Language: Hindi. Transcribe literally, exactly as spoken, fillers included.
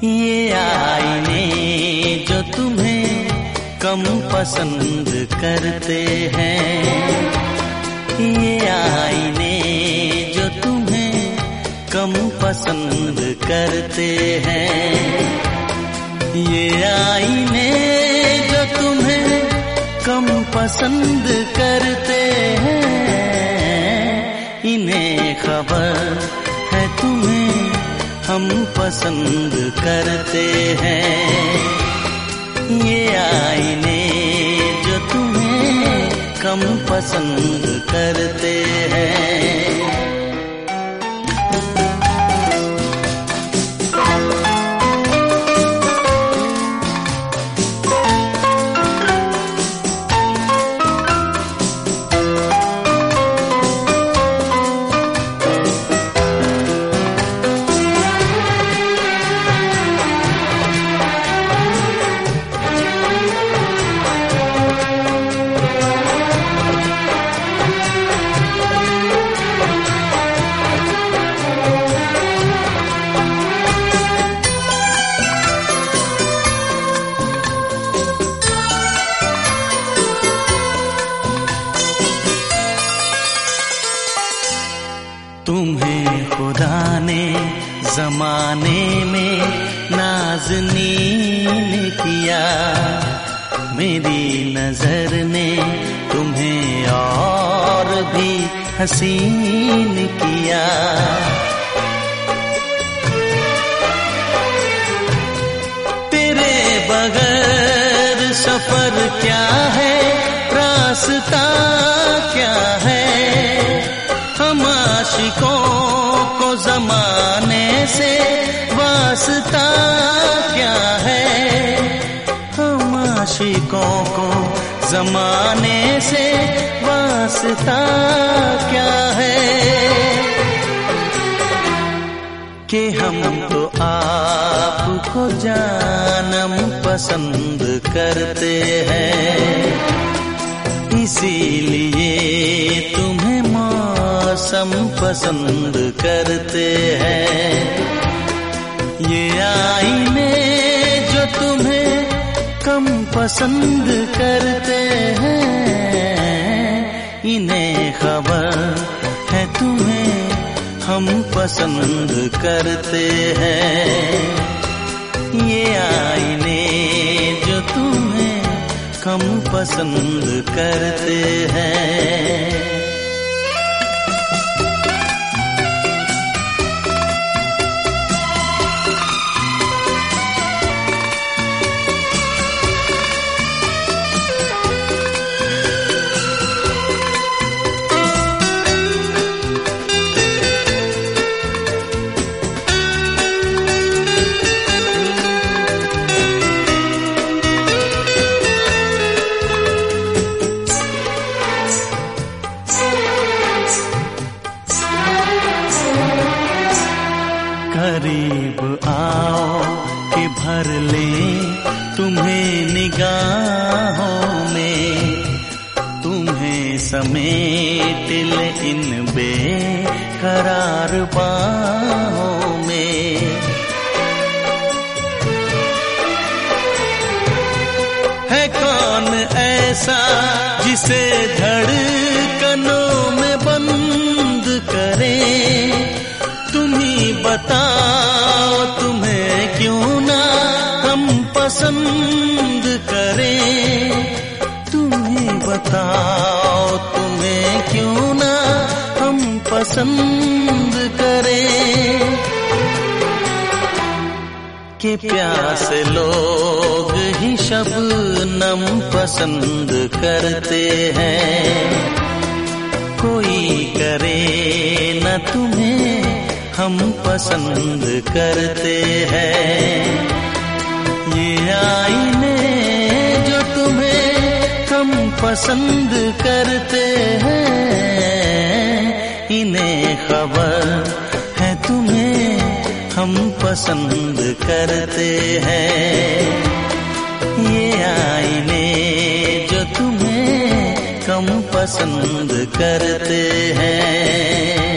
ये आईने जो तुम्हें कम पसंद करते हैं, ये आईने जो तुम्हें कम पसंद करते हैं, ये आईने जो तुम्हें कम पसंद करते हैं, इन्हें खबर है तुम्हें हम पसंद करते हैं। ये आईने जो तुम्हें कम पसंद करते हैं। तुम्हें खुदा ने ज़माने में नाज़नीन किया, मेरी नज़र ने तुम्हें और भी हसीन किया। तेरे बगैर सफर क्या है, रास्ता क्या है, हम आशिकों को ज़माने से वास्ता क्या है, हम आशिकों को ज़माने से वास्ता क्या है, कि हम तो आपको जानम पसंद करते हैं, इसीलिए तुम्हें मौसम पसंद करते हैं। ये आईने जो तुम्हें कम पसंद करते हैं, इन्हें खबर है तुम्हें हम पसंद करते हैं। ये आईने जो तुम्हें कम पसंद करते हैं। करीब आओ कि भर ले तुम्हें निगाहों में, तुम्हें समेट ले इन बेकरार बाहों में। है कौन ऐसा जिसे धड़कनों में बंद करे, तुम्ही बताओ तुम्हें क्यों ना हम पसंद करें, तुम्ही बताओ तुम्हें क्यों ना हम पसंद करें, कि प्यासे लोग ही शबनम पसंद करते हैं, कोई करे न तुम्हें हम पसंद करते हैं। ये आईने जो तुम्हें कम पसंद करते हैं, इन्हें खबर है तुम्हें हम पसंद करते हैं। ये आईने जो तुम्हें कम पसंद करते हैं।